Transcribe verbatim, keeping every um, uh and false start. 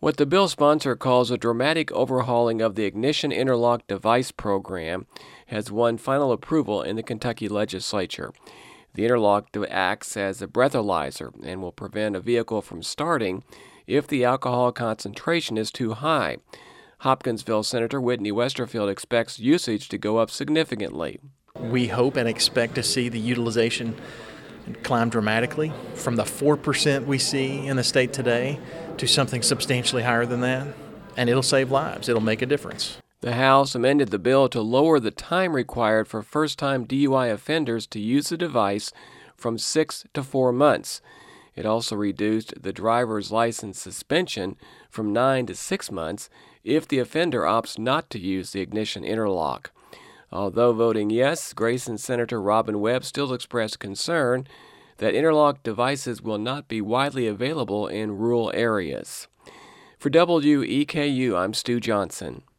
What the bill sponsor calls a dramatic overhauling of the ignition interlock device program has won final approval in the Kentucky legislature. The interlock acts as a breathalyzer and will prevent a vehicle from starting if the alcohol concentration is too high. Hopkinsville Senator Whitney Westerfield expects usage to go up significantly. We hope and expect to see the utilization climb dramatically from the four percent we see in the state today to something substantially higher than that, and it'll save lives. It'll make a difference. The House amended the bill to lower the time required for first-time D U I offenders to use the device from six to four months. It also reduced the driver's license suspension from nine to six months if the offender opts not to use the ignition interlock. Although voting yes, Grayson Senator Robin Webb still expressed concern that interlock devices will not be widely available in rural areas. For W E K U, I'm Stu Johnson.